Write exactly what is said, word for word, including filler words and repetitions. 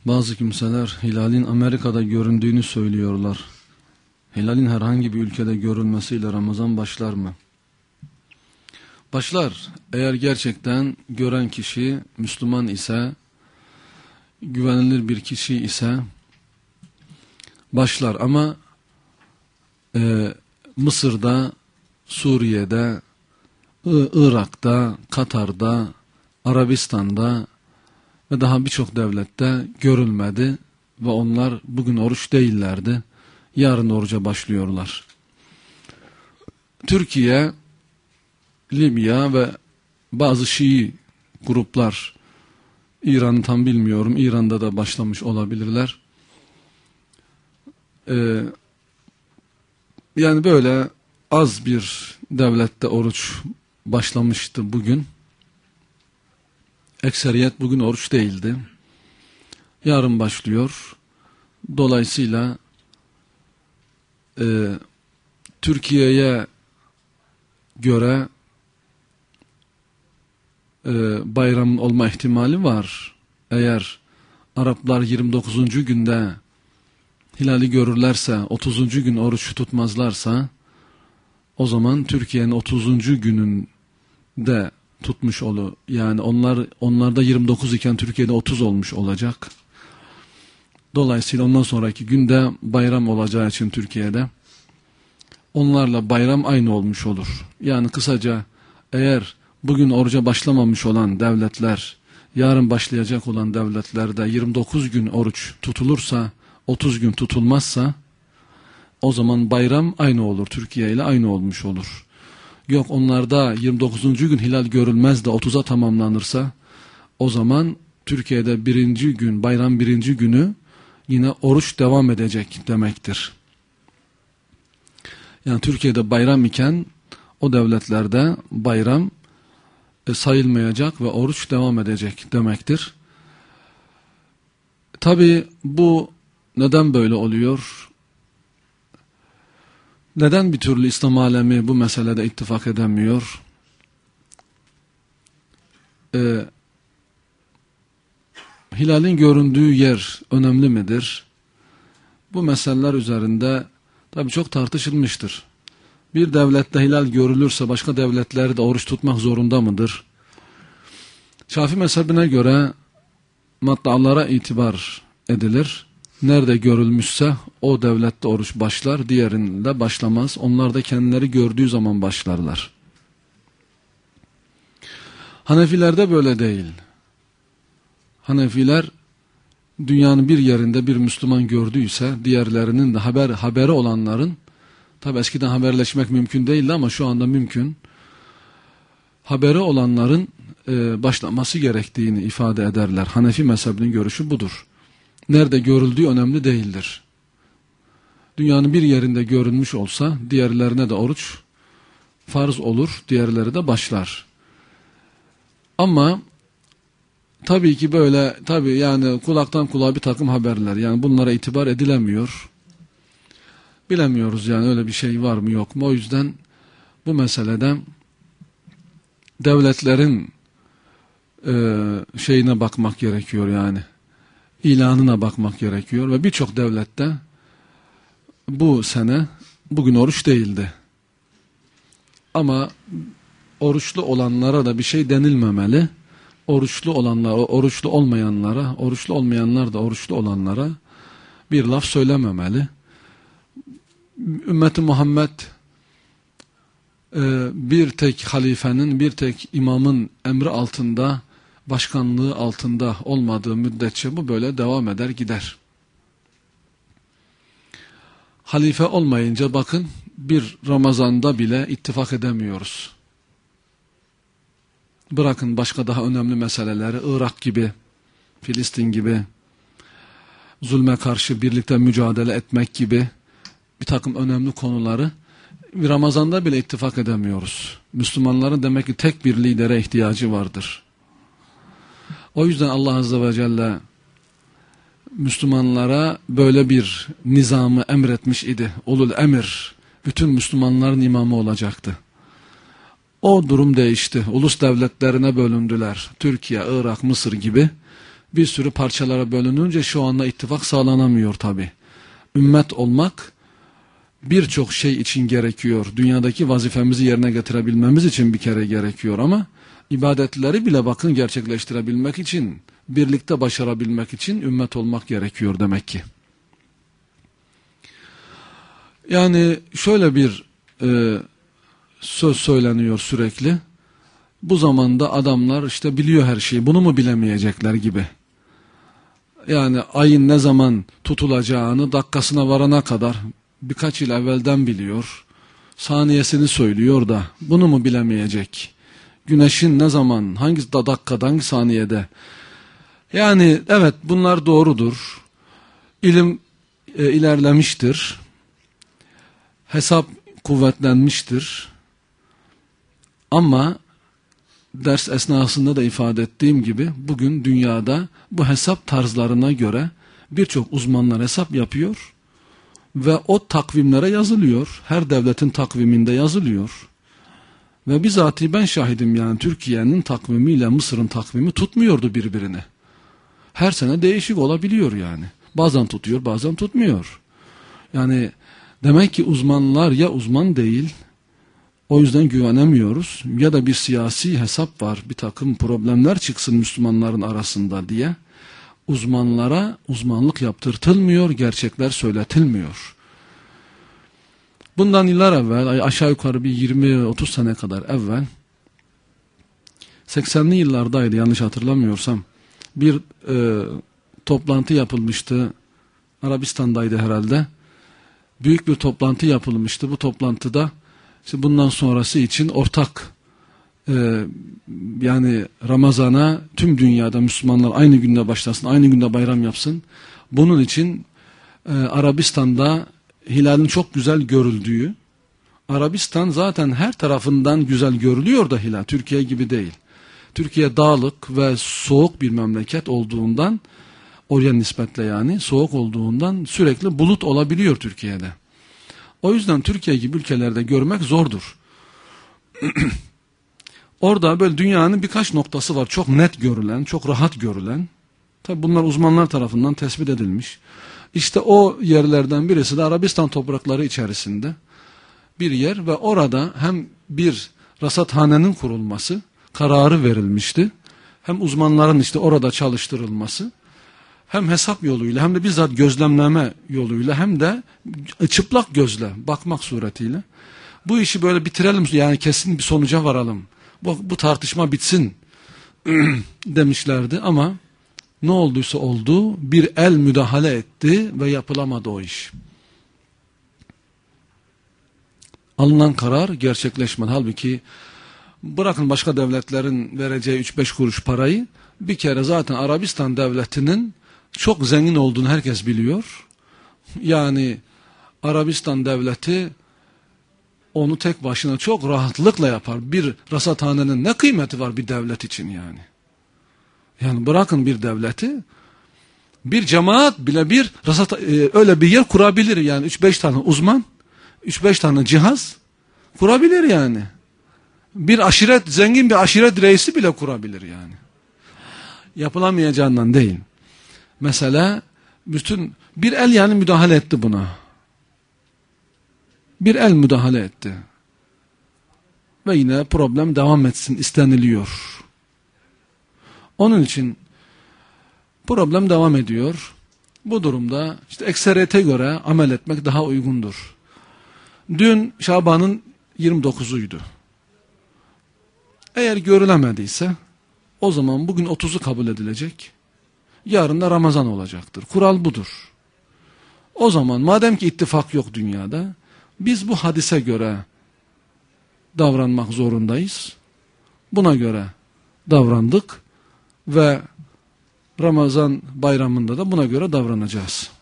Bazı kimseler hilalin Amerika'da göründüğünü söylüyorlar. Hilalin herhangi bir ülkede görülmesiyle Ramazan başlar mı? Başlar. Eğer gerçekten gören kişi Müslüman ise, güvenilir bir kişi ise başlar. Ama e, Mısır'da, Suriye'de, I Irak'ta, Katar'da, Arabistan'da ve daha birçok devlette görülmedi ve onlar bugün oruç değillerdi. Yarın oruca başlıyorlar. Türkiye, Libya ve bazı Şii gruplar, İran'ı tam bilmiyorum, İran'da da başlamış olabilirler. Ee, yani böyle az bir devlette oruç başlamıştı bugün. Ekseriyet bugün oruç değildi. Yarın başlıyor. Dolayısıyla e, Türkiye'ye göre e, bayram olma ihtimali var. Eğer Araplar yirmi dokuzuncu günde hilali görürlerse, otuzuncu gün oruç tutmazlarsa, o zaman Türkiye'nin otuzuncu gününde tutmuş olur. Yani onlar onlarda yirmi dokuz iken Türkiye'de otuz olmuş olacak. Dolayısıyla ondan sonraki günde bayram olacağı için Türkiye'de onlarla bayram aynı olmuş olur. Yani kısaca eğer bugün oruca başlamamış olan devletler, yarın başlayacak olan devletlerde yirmi dokuz gün oruç tutulursa, otuz gün tutulmazsa, o zaman bayram aynı olur. Türkiye ile aynı olmuş olur. Yok onlarda yirmi dokuzuncu gün hilal görülmez de otuza tamamlanırsa, o zaman Türkiye'de birinci gün, bayram birinci günü yine oruç devam edecek demektir. Yani Türkiye'de bayram iken o devletlerde bayram e, sayılmayacak ve oruç devam edecek demektir. Tabi bu neden böyle oluyor? Neden bir türlü İslam alemi bu meselede ittifak edemiyor? Ee, hilalin göründüğü yer önemli midir? Bu meseleler üzerinde tabii çok tartışılmıştır. Bir devlette hilal görülürse başka devletler de oruç tutmak zorunda mıdır? Şafii mezhebine göre matbaalara itibar edilir. Nerede görülmüşse o devlette oruç başlar, diğerinde başlamaz. Onlar da kendileri gördüğü zaman başlarlar. Hanefilerde böyle değil. Hanefiler dünyanın bir yerinde bir Müslüman gördüyse diğerlerinin de haber haberi olanların, tabi eskiden haberleşmek mümkün değildi ama şu anda mümkün, haberi olanların e, başlaması gerektiğini ifade ederler. Hanefi mezhebinin görüşü budur. Nerede görüldüğü önemli değildir. Dünyanın bir yerinde görünmüş olsa diğerlerine de oruç farz olur, diğerleri de başlar. Ama tabii ki böyle, tabii yani kulaktan kulağa bir takım haberler, yani bunlara itibar edilemiyor. Bilemiyoruz yani öyle bir şey var mı yok mu. O yüzden bu meselede devletlerin e, şeyine bakmak gerekiyor yani. İlanına bakmak gerekiyor ve birçok devlette bu sene bugün oruç değildi. Ama oruçlu olanlara da bir şey denilmemeli. Oruçlu olanlara, oruçlu olmayanlara, oruçlu olmayanlar da oruçlu olanlara bir laf söylememeli. Ümmet-i Muhammed bir tek halifenin, bir tek imamın emri altında, başkanlığı altında olmadığı müddetçe bu böyle devam eder gider. Halife olmayınca bakın bir Ramazan'da bile ittifak edemiyoruz. Bırakın başka daha önemli meseleleri, Irak gibi, Filistin gibi, zulme karşı birlikte mücadele etmek gibi bir takım önemli konuları bir Ramazan'da bile ittifak edemiyoruz. Müslümanların demek ki tek bir lidere ihtiyacı vardır. O yüzden Allah Azze ve Celle Müslümanlara böyle bir nizamı emretmiş idi. Ulul emir, bütün Müslümanların imamı olacaktı. O durum değişti. Ulus devletlerine bölündüler. Türkiye, Irak, Mısır gibi bir sürü parçalara bölününce şu anda ittifak sağlanamıyor tabi. Ümmet olmak birçok şey için gerekiyor. Dünyadaki vazifemizi yerine getirebilmemiz için bir kere gerekiyor ama ibadetleri bile bakın gerçekleştirebilmek için, birlikte başarabilmek için ümmet olmak gerekiyor demek ki. Yani şöyle bir e, söz söyleniyor sürekli. Bu zamanda adamlar işte biliyor her şeyi, bunu mu bilemeyecekler gibi. Yani ayın ne zaman tutulacağını dakikasına varana kadar birkaç yıl evvelden biliyor. Saniyesini söylüyor da bunu mu bilemeyecek? Güneşin ne zaman, hangi dakikada, hangi saniyede? Yani evet bunlar doğrudur. İlim e, ilerlemiştir. Hesap kuvvetlenmiştir. Ama ders esnasında da ifade ettiğim gibi bugün dünyada bu hesap tarzlarına göre birçok uzmanlar hesap yapıyor ve o takvimlere yazılıyor. Her devletin takviminde yazılıyor. Ve bizatihi ben şahidim, yani Türkiye'nin takvimiyle Mısır'ın takvimi tutmuyordu birbirini. Her sene değişik olabiliyor yani. Bazen tutuyor, bazen tutmuyor. Yani demek ki uzmanlar ya uzman değil, o yüzden güvenemiyoruz, ya da bir siyasi hesap var, bir takım problemler çıksın Müslümanların arasında diye uzmanlara uzmanlık yaptırtılmıyor, gerçekler söyletilmiyor. Bundan yıllar evvel, aşağı yukarı bir yirmi otuz sene kadar evvel, seksenli yıllardaydı yanlış hatırlamıyorsam, bir e, toplantı yapılmıştı, Arabistan'daydı herhalde, büyük bir toplantı yapılmıştı. Bu toplantıda işte bundan sonrası için ortak e, yani Ramazan'a tüm dünyada Müslümanlar aynı günde başlasın, aynı günde bayram yapsın. Bunun için e, Arabistan'da hilalin çok güzel görüldüğü, Arabistan zaten her tarafından güzel görülüyor da hilal, Türkiye gibi değil. Türkiye dağlık ve soğuk bir memleket olduğundan, oraya nispetle yani soğuk olduğundan sürekli bulut olabiliyor Türkiye'de. O yüzden Türkiye gibi ülkelerde görmek zordur. Orada böyle dünyanın birkaç noktası var. Çok net görülen, çok rahat görülen. Tabi bunlar uzmanlar tarafından tespit edilmiş. İşte o yerlerden birisi de Arabistan toprakları içerisinde bir yer ve orada hem bir rasathanenin kurulması kararı verilmişti. Hem uzmanların işte orada çalıştırılması, hem hesap yoluyla hem de bizzat gözlemleme yoluyla hem de çıplak gözle bakmak suretiyle bu işi böyle bitirelim, yani kesin bir sonuca varalım. Bu, bu tartışma bitsin demişlerdi ama ne olduysa oldu, bir el müdahale etti ve yapılamadı o iş. Alınan karar gerçekleşmedi. Halbuki bırakın başka devletlerin vereceği üç beş kuruş parayı, bir kere zaten Arabistan devletinin çok zengin olduğunu herkes biliyor. Yani Arabistan devleti onu tek başına çok rahatlıkla yapar. Bir rasathanenin ne kıymeti var bir devlet için yani. Yani bırakın bir devleti, bir cemaat bile bir rasat e, öyle bir yer kurabilir yani. üç beş tane uzman, üç beş tane cihaz kurabilir yani. Bir aşiret, zengin bir aşiret reisi bile kurabilir yani. Yapılamayacağından değil. Mesela bütün bir el yani müdahale etti buna. Bir el müdahale etti. Ve yine problem devam etsin isteniliyor. Onun için problem devam ediyor. Bu durumda işte ekseriyete göre amel etmek daha uygundur. Dün Şaban'ın yirmi dokuzuydu. Eğer görülemediyse o zaman bugün otuzu kabul edilecek. Yarın da Ramazan olacaktır. Kural budur. O zaman madem ki ittifak yok dünyada, biz bu hadise göre davranmak zorundayız. Buna göre davrandık ve Ramazan bayramında da buna göre davranacağız.